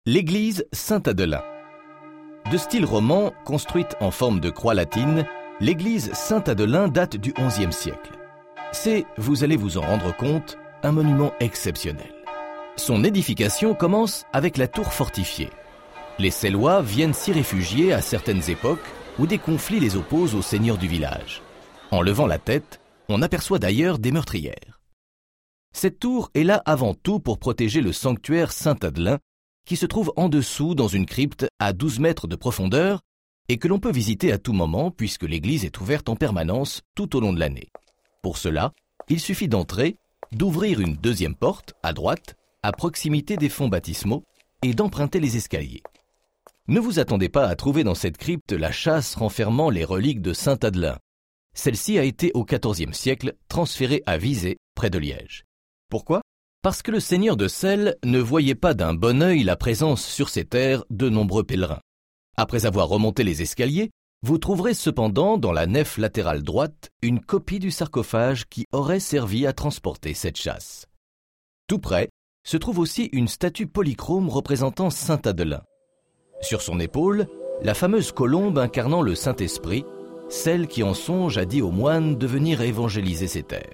L'église Saint-Adelin. De style roman, construite en forme de croix latine, l'église Saint-Adelin date du XIe siècle. C'est, vous allez vous en rendre compte, un monument exceptionnel. Son édification commence avec la tour fortifiée. Les Cellois viennent s'y réfugier à certaines époques où des conflits les opposent aux seigneurs du village. En levant la tête, on aperçoit d'ailleurs des meurtrières. Cette tour est là avant tout pour protéger le sanctuaire Saint-Adelin, qui se trouve en dessous dans une crypte à 12 mètres de profondeur et que l'on peut visiter à tout moment puisque l'église est ouverte en permanence tout au long de l'année. Pour cela, il suffit d'entrer, d'ouvrir une deuxième porte à droite, à proximité des fonts baptismaux, et d'emprunter les escaliers. Ne vous attendez pas à trouver dans cette crypte la châsse renfermant les reliques de Saint-Adelin. Celle-ci a été au XIVe siècle transférée à Visé, près de Liège. Pourquoi ? Parce que le seigneur de Celles ne voyait pas d'un bon œil la présence sur ces terres de nombreux pèlerins. Après avoir remonté les escaliers, vous trouverez cependant dans la nef latérale droite une copie du sarcophage qui aurait servi à transporter cette châsse. Tout près se trouve aussi une statue polychrome représentant Saint-Adelin. Sur son épaule, la fameuse colombe incarnant le Saint-Esprit, celle qui en songe a dit aux moines de venir évangéliser ces terres.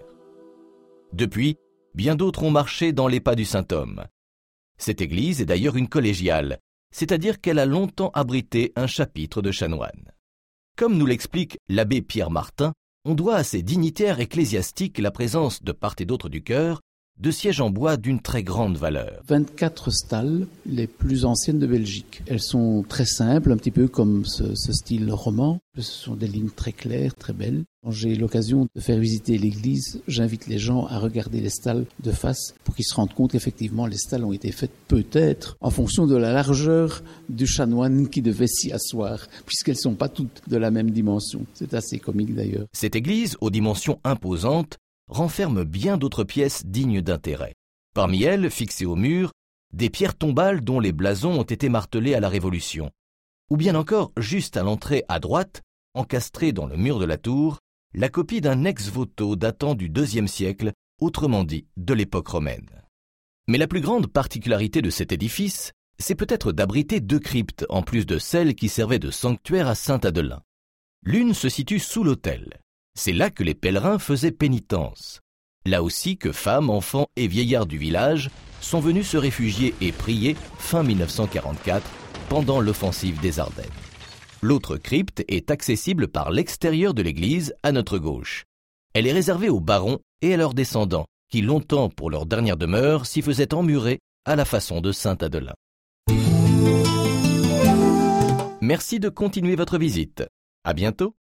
Depuis, bien d'autres ont marché dans les pas du saint-homme. Cette église est d'ailleurs une collégiale, c'est-à-dire qu'elle a longtemps abrité un chapitre de chanoines. Comme nous l'explique l'abbé Pierre Martin, on doit à ces dignitaires ecclésiastiques la présence de part et d'autre du chœur de sièges en bois d'une très grande valeur. 24 stalles, les plus anciennes de Belgique. Elles sont très simples, un petit peu comme ce style roman. Ce sont des lignes très claires, très belles. Quand j'ai l'occasion de faire visiter l'église, j'invite les gens à regarder les stalles de face pour qu'ils se rendent compte qu'effectivement les stalles ont été faites peut-être en fonction de la largeur du chanoine qui devait s'y asseoir, puisqu'elles ne sont pas toutes de la même dimension. C'est assez comique d'ailleurs. Cette église, aux dimensions imposantes, renferme bien d'autres pièces dignes d'intérêt. Parmi elles, fixées au mur, des pierres tombales dont les blasons ont été martelés à la Révolution. Ou bien encore, juste à l'entrée à droite, encastrée dans le mur de la tour, la copie d'un ex-voto datant du IIe siècle, autrement dit de l'époque romaine. Mais la plus grande particularité de cet édifice, c'est peut-être d'abriter deux cryptes en plus de celle qui servait de sanctuaire à Saint-Adelin. L'une se situe sous l'autel. C'est là que les pèlerins faisaient pénitence. Là aussi que femmes, enfants et vieillards du village sont venus se réfugier et prier fin 1944 pendant l'offensive des Ardennes. L'autre crypte est accessible par l'extérieur de l'église à notre gauche. Elle est réservée aux barons et à leurs descendants qui longtemps pour leur dernière demeure s'y faisaient emmurer à la façon de Saint-Adelin. Merci de continuer votre visite. À bientôt.